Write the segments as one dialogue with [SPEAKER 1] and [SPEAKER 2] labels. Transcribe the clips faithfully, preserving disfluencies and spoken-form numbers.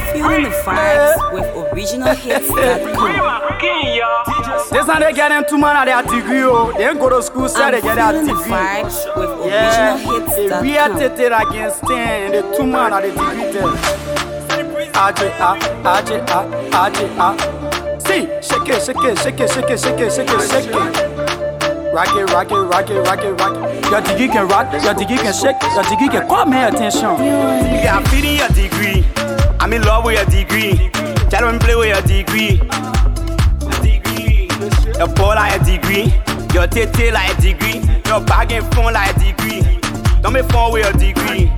[SPEAKER 1] feeling the vibes with original hits dot com.
[SPEAKER 2] This time they get them two man at their degree, oh. They ain't go to school, so they get their
[SPEAKER 1] feeling the
[SPEAKER 2] degree.
[SPEAKER 1] vibes with
[SPEAKER 2] Yeah,
[SPEAKER 1] original hits
[SPEAKER 2] they
[SPEAKER 1] dot
[SPEAKER 2] real
[SPEAKER 1] com.
[SPEAKER 2] tete against ten. The two man at the degree there. Aj ah, aj ah, aj ah. See, shake it, shake it, shake it, shake it, shake it, shake it, shake it. Rock it, rock it, rock it, rock it, rock it. Your degree can rock, your degree can shake, your degree can call me attention.
[SPEAKER 3] Yeah, I'm feeling your degree. I'm in love with your degree. Tell me play with your degree. Your ball like a degree. Your tete like a degree. Your bag and phone like a degree. Don't be fun with your degree.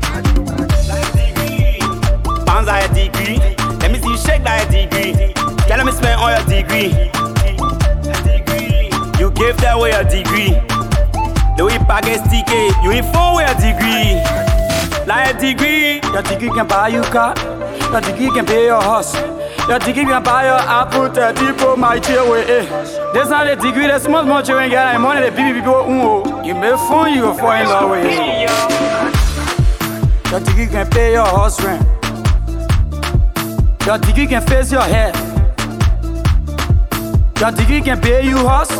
[SPEAKER 3] Bounce like a degree. Let me see you shake like a degree. Tell me spend on your degree. You give that way your degree. The way package ticket, you ain't phone with your degree. Like a degree.
[SPEAKER 2] Your degree can buy you car, your degree can pay your house. Your degree can buy your Apple thirty Pro my chair with it. This not a degree, the small small children get and money the big people who you may phone you go fall in love with it. Your degree can pay your house rent. Your degree can face your hair. Your degree can pay you house.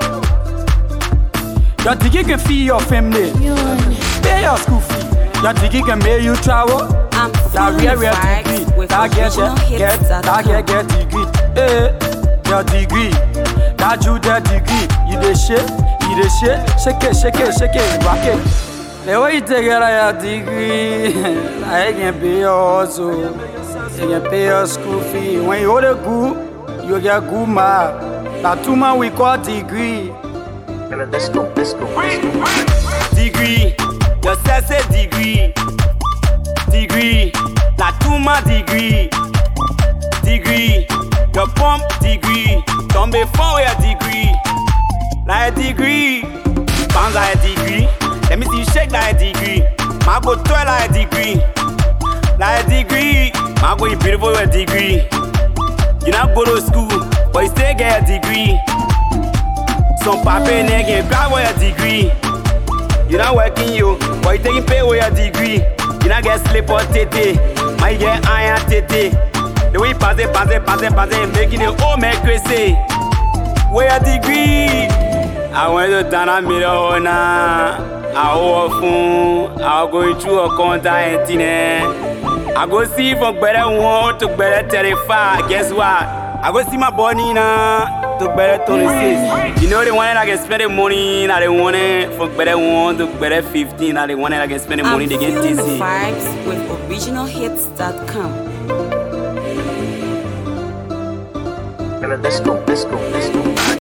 [SPEAKER 2] Your degree can feed your family. Pay your school fee. Your degree can make you travel.
[SPEAKER 1] I'm
[SPEAKER 2] That
[SPEAKER 1] feeling
[SPEAKER 2] real
[SPEAKER 1] the
[SPEAKER 2] real
[SPEAKER 1] vibes
[SPEAKER 2] degree.
[SPEAKER 1] with
[SPEAKER 2] That get
[SPEAKER 1] original
[SPEAKER 2] get get
[SPEAKER 1] hits dot
[SPEAKER 2] that
[SPEAKER 1] com.
[SPEAKER 2] get get degree. Eh, your degree. That you that degree. You the shit. You the shit. Shake it, shake it, shake it, rock it. The way you take it your degree, I can pay your hustle. You can pay your school fee. When you hold a good, you get good mark. Now two man we call degree.
[SPEAKER 4] Let's go, let's go, let's go.
[SPEAKER 3] Degree, your sensei degree. Degree, la tuma degree. Degree, your pump degree. Don't be fun with your degree. Like a degree, bounce like a degree. Let me see you shake like a degree. Ma go toy like a degree. Like a degree, ma go you beautiful with a degree. You not go to school, but you still get a degree. Some papa nigga grab with your degree. You not working you, but you taking pay with your degree. You not get slip or tete, might get iron tete. The way you pass it, pass it, pass it, pass it, making it all make crazy. With your degree, I went to Dana Middle now. I owe a phone, I'll go through a contact and I go see from better one to better thirty-five. Guess what? I go see my body now to better twenty-six. You know the one that I can spend the money, now they want it from better one to better fifteen. Now they want it I can spend the money,
[SPEAKER 1] I'm
[SPEAKER 3] they get
[SPEAKER 1] feeling the
[SPEAKER 3] dizzy.
[SPEAKER 1] vibes with original hits dot com.
[SPEAKER 4] Let's go, let's go, let's go.